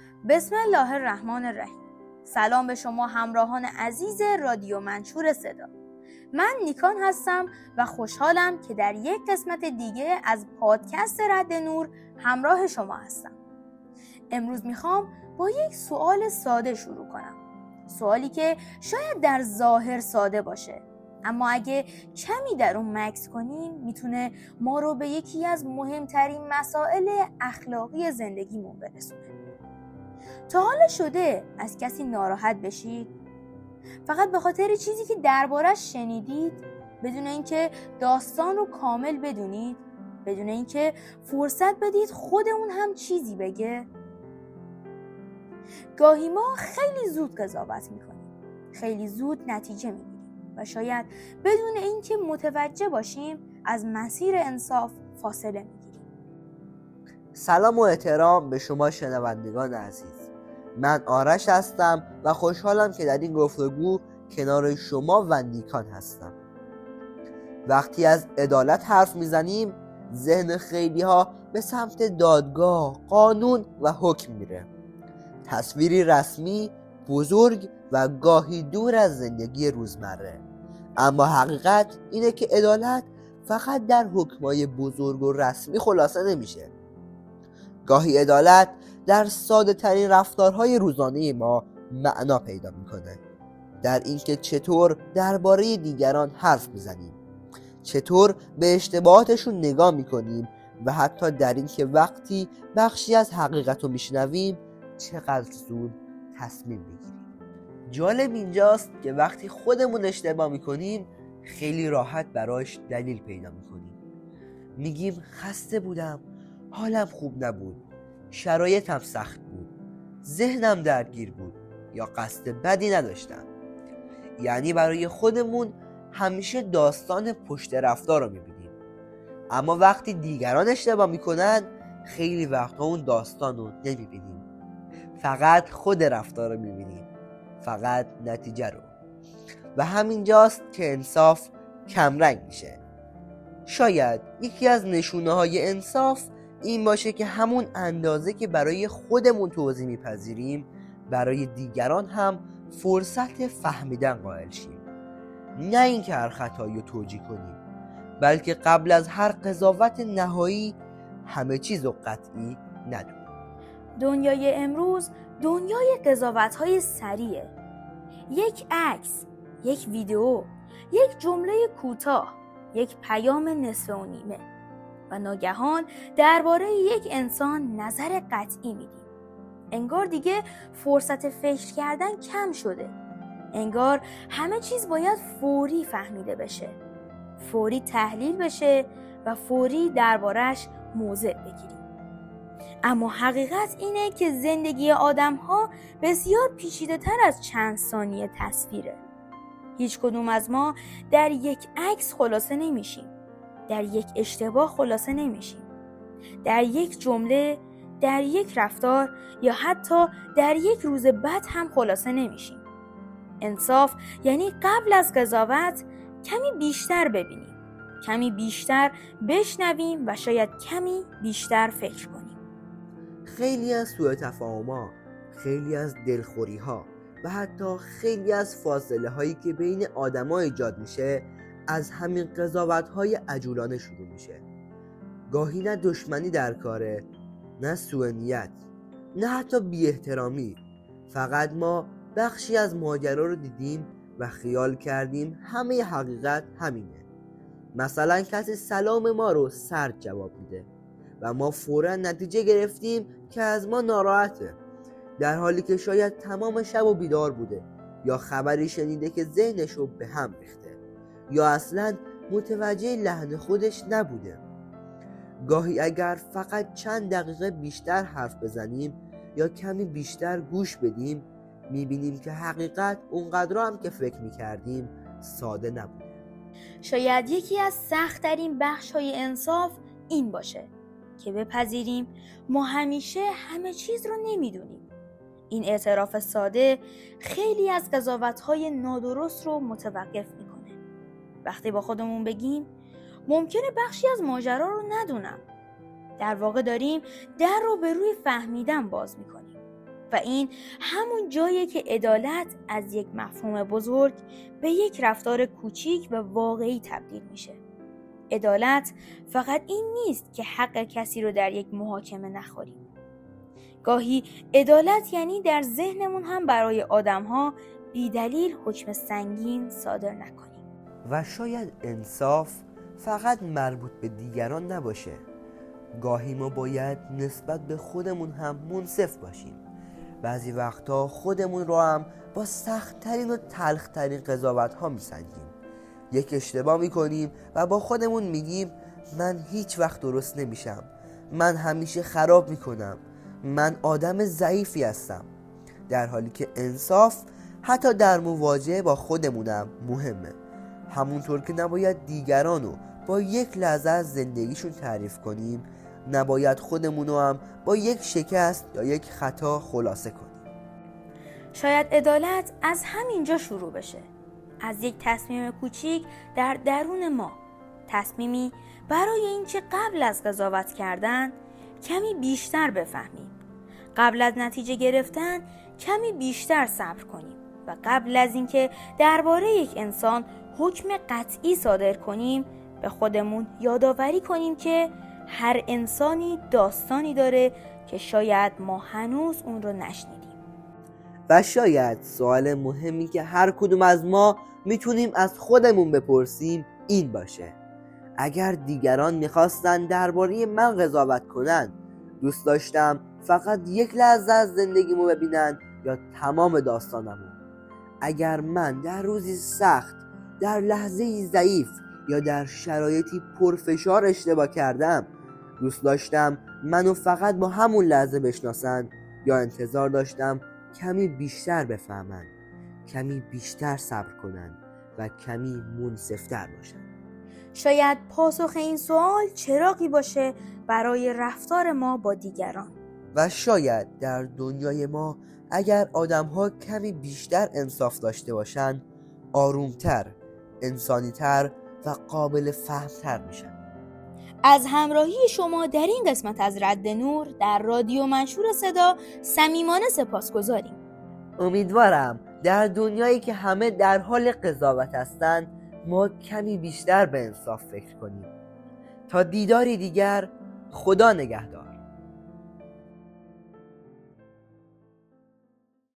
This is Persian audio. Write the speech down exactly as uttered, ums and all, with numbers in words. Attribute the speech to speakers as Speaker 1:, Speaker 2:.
Speaker 1: بسم الله الرحمن الرحیم. سلام به شما همراهان عزیز رادیو منشور صدا. من نیکان هستم و خوشحالم که در یک قسمت دیگه از پادکست رد نور همراه شما هستم. امروز میخوام با یک سوال ساده شروع کنم. سوالی که شاید در ظاهر ساده باشه، اما اگه کمی در اون مکث کنیم میتونه ما رو به یکی از مهمترین مسائل اخلاقی زندگیمون برسونه. تا حالا شده از کسی ناراحت بشید؟ فقط به خاطر چیزی که دربارش شنیدید، بدون اینکه داستان رو کامل بدونید، بدون اینکه فرصت بدید خود اون هم چیزی بگه؟ گاهی ما خیلی زود قضاوت میکنیم، خیلی زود نتیجه میگیریم و شاید بدون اینکه متوجه باشیم از مسیر انصاف فاصله میگیریم.
Speaker 2: سلام و احترام به شما شنوندگان عزیز. من آرش هستم و خوشحالم که در این گفتگو کنار شما و نیکان هستم. وقتی از عدالت حرف میزنیم، ذهن خیلی ها به سمت دادگاه، قانون و حکم میره. تصویری رسمی، بزرگ و گاهی دور از زندگی روزمره. اما حقیقت اینه که عدالت فقط در حکمای بزرگ و رسمی خلاصه نمیشه. گاهی عدالت در ساده ترین رفتارهای روزانه ما معنا پیدا میکنه. در اینکه چطور درباره دیگران حرف میزنیم، چطور به اشتباهاتشون نگاه میکنیم و حتی در اینکه وقتی بخشی از حقیقت رو میشنویم چقدر زود تصمیم بگیریم. جالب اینجاست که وقتی خودمون اشتباه میکنیم خیلی راحت براش دلیل پیدا میکنیم. میگیم خسته بودم، حالم خوب نبود، شرایطم سخت بود، ذهنم درگیر بود یا قصد بدی نداشتم. یعنی برای خودمون همیشه داستان پشت رفتار رو میبینیم، اما وقتی دیگران اشتباه میکنن خیلی وقتا اون داستان رو نمیبینیم، فقط خود رفتار رو میبینیم، فقط نتیجه رو. و همینجاست که انصاف کمرنگ میشه. شاید یکی از نشونه های انصاف این باشه که همون اندازه که برای خودمون توضیح میپذیریم برای دیگران هم فرصت فهمیدن قائل شیم. نه اینکه هر خطایی رو توجیه کنیم، بلکه قبل از هر قضاوت نهایی همه چیز رو قطعی ندونیم.
Speaker 1: دنیای امروز دنیای قضاوت‌های سریعه. یک عکس، یک ویدیو، یک جمله کوتاه، یک پیام نصف و نیمه و ناگهان درباره یک انسان نظر قطعی میدیم. انگار دیگه فرصت فکر کردن کم شده. انگار همه چیز باید فوری فهمیده بشه، فوری تحلیل بشه و فوری دربارش موضع بگیریم. اما حقیقت اینه که زندگی آدم‌ها بسیار پیچیده‌تر از چند ثانیه تصویره. هیچ کدوم از ما در یک عکس خلاصه نمیشیم، در یک اشتباه خلاصه نمیشیم، در یک جمله، در یک رفتار یا حتی در یک روز بد هم خلاصه نمیشیم. انصاف یعنی قبل از قضاوت کمی بیشتر ببینیم، کمی بیشتر بشنویم و شاید کمی بیشتر فکر کنیم.
Speaker 2: خیلی از سوء تفاهم‌ها، خیلی از دلخوری‌ها و حتی خیلی از فاصله هایی که بین آدم‌ها ایجاد میشه از همین قضاوت‌های عجولانه شروع میشه. گاهی نه دشمنی در کاره، نه سوء نیت، نه حتی بی احترامی. فقط ما بخشی از ماجرا رو دیدیم و خیال کردیم همه حقیقت همینه. مثلا کسی سلام ما رو سرد جواب میده و ما فوراً نتیجه گرفتیم که از ما ناراحته، در حالی که شاید تمام شب و بیدار بوده یا خبری شنیده که ذهنش رو به هم ریخته یا اصلاً متوجه لحن خودش نبوده. گاهی اگر فقط چند دقیقه بیشتر حرف بزنیم یا کمی بیشتر گوش بدیم میبینیم که حقیقت اونقدر هم که فکر میکردیم ساده نبوده.
Speaker 1: شاید یکی از سخت‌ترین بخش‌های انصاف این باشه که بپذیریم ما همیشه همه چیز رو نمیدونیم. این اعتراف ساده خیلی از قضاوت‌های نادرست رو متوقف میکنه. وقتی با خودمون بگیم ممکنه بخشی از ماجرا رو ندونم، در واقع داریم در رو به روی فهمیدن باز میکنیم. و این همون جاییه که عدالت از یک مفهوم بزرگ به یک رفتار کوچیک و واقعی تبدیل میشه. عدالت فقط این نیست که حق کسی رو در یک محاکمه نخوریم. گاهی عدالت یعنی در ذهنمون هم برای آدم‌ها بی دلیل حکم سنگین صادر نکنیم.
Speaker 2: و شاید انصاف فقط مربوط به دیگران نباشه. گاهی ما باید نسبت به خودمون هم منصف باشیم. بعضی وقتا خودمون رو هم با سخت‌ترین و تلخ‌ترین قضاوت ها می‌سنجیم. یک اشتباه می‌کنیم و با خودمون میگیم من هیچ وقت درست نمیشم. من همیشه خراب می‌کنم. من آدم ضعیفی هستم. در حالی که انصاف حتی در مواجهه با خودمونم مهمه. همونطور که نباید دیگرانو با یک لحظه از زندگیشون تعریف کنیم، نباید خودمونو هم با یک شکست یا یک خطا خلاصه کنیم.
Speaker 1: شاید عدالت از همینجا شروع بشه، از یک تصمیم کوچیک در درون ما، تصمیمی برای اینکه قبل از قضاوت کردن کمی بیشتر بفهمیم، قبل از نتیجه گرفتن کمی بیشتر صبر کنیم و قبل از اینکه درباره یک انسان حکم قطعی صادر کنیم به خودمون یادآوری کنیم که هر انسانی داستانی داره که شاید ما هنوز اون رو نشنیدیم.
Speaker 2: و شاید سوال مهمی که هر کدوم از ما میتونیم از خودمون بپرسیم این باشه: اگر دیگران میخواستن درباره من قضاوت کنن، دوست داشتم فقط یک لحظه از زندگیمو ببینن یا تمام داستانمو؟ اگر من در روزی سخت، در لحظه‌ای ضعیف یا در شرایطی پرفشار اشتباه کردم، دوست داشتم منو فقط با همون لحظه بشناسن یا انتظار داشتم کمی بیشتر بفهمن، کمی بیشتر صبر کنن و کمی منصف‌تر باشن؟
Speaker 1: شاید پاسخ این سوال چراغی باشه برای رفتار ما با دیگران.
Speaker 2: و شاید در دنیای ما اگر آدم‌ها کمی بیشتر انصاف داشته باشن، آرومتر، انسانی‌تر و قابل فهم‌تر میشن.
Speaker 1: از همراهی شما در این قسمت از رد نور در رادیو منشور صدا صمیمانه سپاسگزاریم.
Speaker 2: امیدوارم در دنیایی که همه در حال قضاوت هستند ما کمی بیشتر به انصاف فکر کنیم. تا دیداری دیگر، خدا نگهدار.